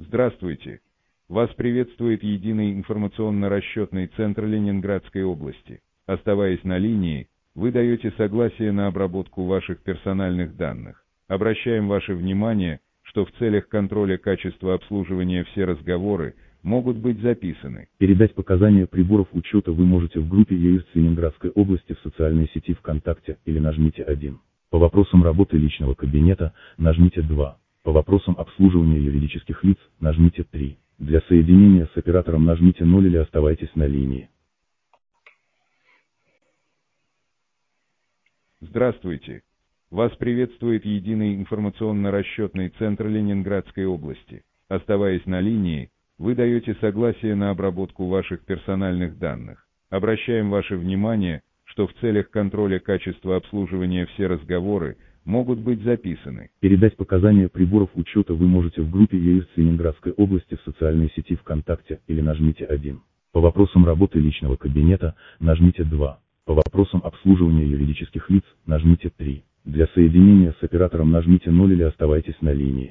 Здравствуйте! Вас приветствует Единый информационно-расчетный центр Ленинградской области. Оставаясь на линии, вы даете согласие на обработку ваших персональных данных. Обращаем ваше внимание, что в целях контроля качества обслуживания все разговоры могут быть записаны. Передать показания приборов учета вы можете в группе ЕИРС Ленинградской области в социальной сети ВКонтакте или нажмите 1. По вопросам работы личного кабинета нажмите 2. По вопросам обслуживания юридических лиц нажмите 3. Для соединения с оператором нажмите 0 или оставайтесь на линии. Здравствуйте! Вас приветствует Единый информационно-расчетный центр Ленинградской области. Оставаясь на линии, вы даете согласие на обработку ваших персональных данных. Обращаем ваше внимание, что в целях контроля качества обслуживания все разговоры могут быть записаны. Передать показания приборов учета вы можете в группе ЕИРС Ленинградской области в социальной сети ВКонтакте или нажмите 1. По вопросам работы личного кабинета нажмите 2. По вопросам обслуживания юридических лиц нажмите 3. Для соединения с оператором нажмите 0 или оставайтесь на линии.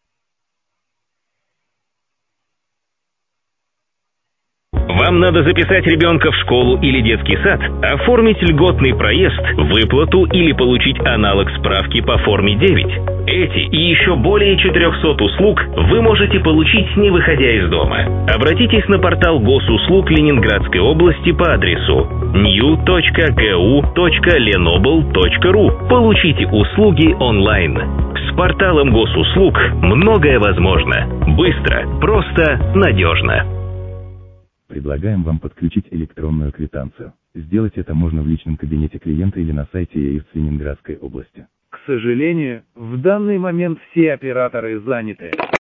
Вам надо записать ребенка в школу или детский сад, оформить льготный проезд, выплату или получить аналог справки по форме 9. Эти и еще более 400 услуг вы можете получить, не выходя из дома. Обратитесь на портал госуслуг Ленинградской области по адресу new.gu.lenoble.ru. Получите услуги онлайн. С порталом госуслуг многое возможно. Быстро, просто, надежно. Предлагаем вам подключить электронную квитанцию. Сделать это можно в личном кабинете клиента или на сайте ЕИРС Ленинградской области. К сожалению, в данный момент все операторы заняты.